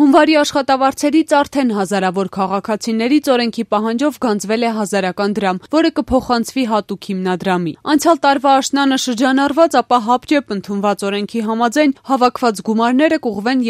Հունվարի աշխատավարձերից արդեն հազարավոր քաղաքացիներից օրենքի պահանջով գանձվել է 1000 դրամ, որը կփոխանցվի հատուկ հիմնադրամի։ Անցյալ տարվա աշնանը շրջանառված, ապա հապճեպ ընդունված օրենքի համաձայն հավաքված գումարները կուղղվեն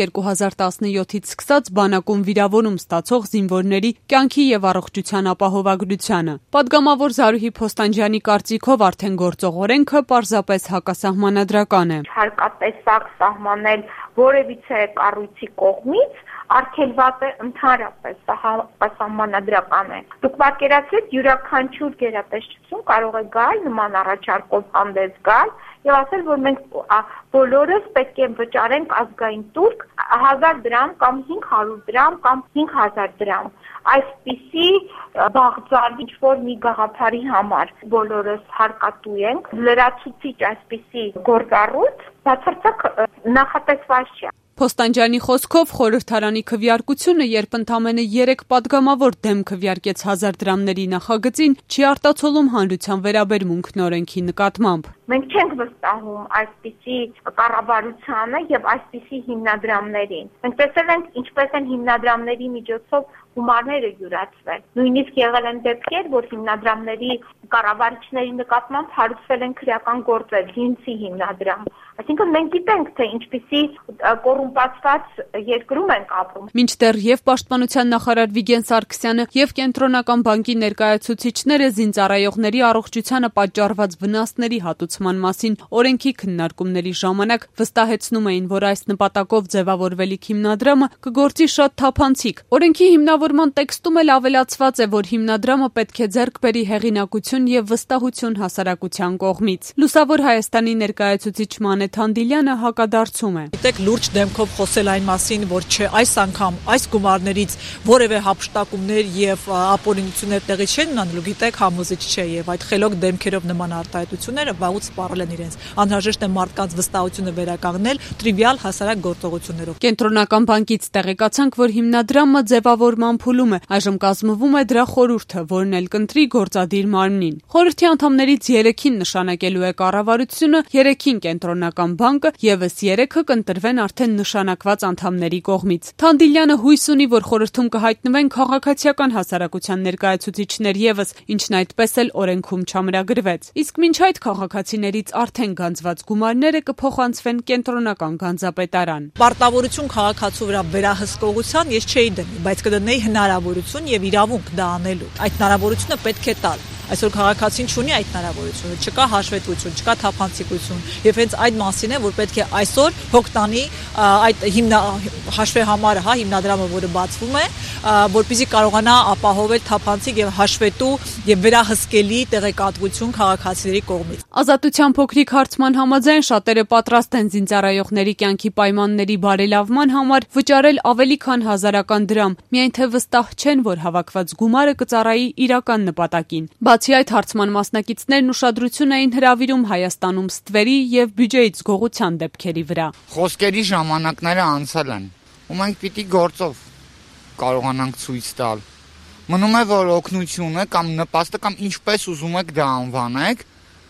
2017-ից սկսած բանակում վիրավորում ստացող զինվորների կյանքի եւ առողջության ապահովագրությանը։ Պատգամավոր Զարուհի Փոստանջյանի կարծիքով արդեն գործող օրենքը պարզապես հակասահմանադրական է։ Հարկատեսակ սահմանել որևիցե կառույցի կողմից արգելված է ընդհանրապես, դա հակասահմանադրական է։ Դուք պատկերացրեք, յուրաքանչյուր գերատեսչություն կարող է գալ նման առաջարկով հանդես գալ եւ ասել, որ մենք բոլորս պետք է վճարենք ազգային տուրք 1000 դրամ կամ 500 դրամ կամ 5000 դրամ։ Այսպիսի բաղձալի ինչ-որ մի գաղափարի համար բոլորս հարկատու ենք, լրացուցիչ այսպիսի գործառույթ բացարձակ նախատեսված չէ։ Փոստանջյանի խոսքով խորհրդարանի քվեարկությունը, երբ ընդամենը 3 պատգամավոր դեմ քվեարկեց 1000 դրամների նախագծին, չի արտացոլում հանրության վերաբերմունքն օրենքի նկատմամբ։ Մենք չենք վստահում այսպիսի կառավարությանը եւ այսպիսի հիմնադրամներին։ Մենք տեսել ենք ինչպես են հիմնադրամների միջոցով գումարները յուրացվել։ Նույնիսկ եղել են դեպքեր, որ հիմնադրամների կառավարիչների նկատմամբ հարուցվել են քրեական գործեր, Լինցի հիմնադրամ։ Այսինքն մենք գիտենք, թե ինչպիսի կոռումպացված երկրում ենք ապրում։ Մինչդեռ եւ Պաշտպանության նախարար Վիգեն Սարգսյանը եւ Կենտրոնական բանկի ներկայացուցիչները զինծառայողների առողջությանը պատճառված վնասների հատուցման մասին օրենքի քննարկումների ժամանակ վստահեցնում էին, որ այս նպատակով ձևավորվելիք հիմնադրամը կգործի շատ թափանցիկ։ Օրենքի հիմնավորման տեքստում էլ ավելացված է, որ հիմնադրամը պետք է ձեռք բերի հեղինակություն եւ վստահություն հասարակության կողմից։ Լուսավոր Հայաստանի ներկայացուցիչ Թանդիլյանը հակադարձում է։ Գիտեք, լուրջ դեմքով խոսել այն մասին, որ չէ, այս անգամ այս գումարներից որևէ հափշտակումներ եւ ապօրինություններ տեղի չեն ունենալու, գիտեք, համոզիչ չէ եւ այդ խելոք դեմքերով նման արտահայտությունները վաղուց սպառել են իրենց։ Անհրաժեշտ է մարդկանց վստահությունը վերականգնել տրիվիալ հասարակ գործողություններով։ Կենտրոնական բանկից տեղեկացանք, որ հիմնադրամը ձևավորման փուլում է։ Այժմ կազմվում է դրա խորհուրդը, որն էլ կընտրի գործադիր մարմնին։ Խորհրդի անդամներից 3-ին նշանակելու է կառավարությունը, 3-ին Կենտրոնական բանկը, եւս 3-ը կընտրվեն արդեն նշանակված անդամների կողմից։ Թանդիլյանը հույս ունի, որ խորհրդում կհայտնվեն քաղաքացիական հասարակության ներկայացուցիչներ եւս, ինչն այդպես էլ օրենքում չամրագրվեց։ Իսկ մինչ այդ քաղաքացիներից արդեն գանձված գումարները կփոխանցվեն Կենտրոնական գանձապետարան։ Պարտավորություն քաղաքացու վրա վերահսկողության ես չէի դնի, բայց կդնեի հնարավորություն եւ իրավունք դա անելու։ Այդ հնարավորությունը պետք է տալ։ Այսօր քաղաքացին չունի այդ հնարավորությունը, չկա հաշվետվություն, չկա թափանցիկություն, եւ հենց այդ մասին է, որ պետք է այսօր հոգ տանի այդ հաշվեհամարը, հիմնադրամը, որը բացվում է, որպեսզի կարողանա ապահովել թափանցիկ եւ հաշվետու եւ վերահսկելի տեղեկատվություն քաղաքացիների կողմից։ Ազատության փոքրիկ հարցման համաձայն շատերը պատրաստ են զինծառայողների կյանքի պայմանների բարելավման համար վճարել ավելի քան 1000 դրամ, միայն թե վստահ չեն, որ հավաքված գումարը կծառայի իրական նպատակին։ Բացի այդ, հարցման մասնակիցներն ուշադրություն էին հրավիրում Հայաստանում ստվերի եւ բյուջեից գողության դեպքերի վրա։ Խոսքերի ժամանակները անցել են, ու մենք պիտի գործով կարողանանք ցույց տալ։ Մնում է, որ օգնությունը կամ նպաստը կամ ինչպես ուզում եք դա անվանեք,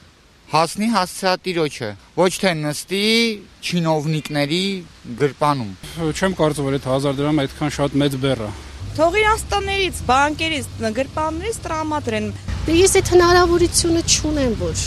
հասնի հասցեատիրոջը, ոչ թե նստի չինովնիկների գրպանում։ Չեմ կարծում, որ այդ 1000 դրամ այդքան շատ մեծ բեռ է։ Թող իրանց տներից, բանկերից, գրպաններից տրամադրեն։ Ես այդ հնարավորությունը չունեմ, որ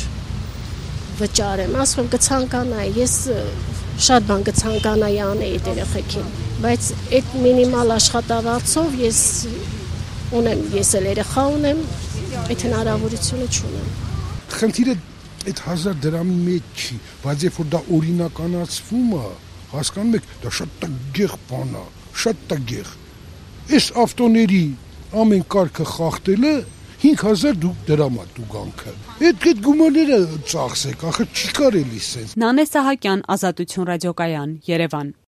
վճարեմ, ասում եմ կցանկանայի, ես շատ բան կցանկանայի անել այդ երեխեքին, բայց այդ մինիմալ աշխատավարձով ես ունեմ, ես էլ երեխա ունեմ, այդ հնարավորությունը չունեմ։ Խնդիրը այդ 1000 դրամի մեջ չի, բայց երբ որ դա օրինականացվում է, հասկանում եք, դա շատ տգեղ բան է, շատ տգեղ։ Այս ավտոների ամեն կարգը խախտելը 5000 դրամ է տուգանքը։ Այդ գումարները ծախսեք, ախր չի կարելի սենց։ Նանե Սահակյան, Ազատություն ռադիոկայան, Երևան։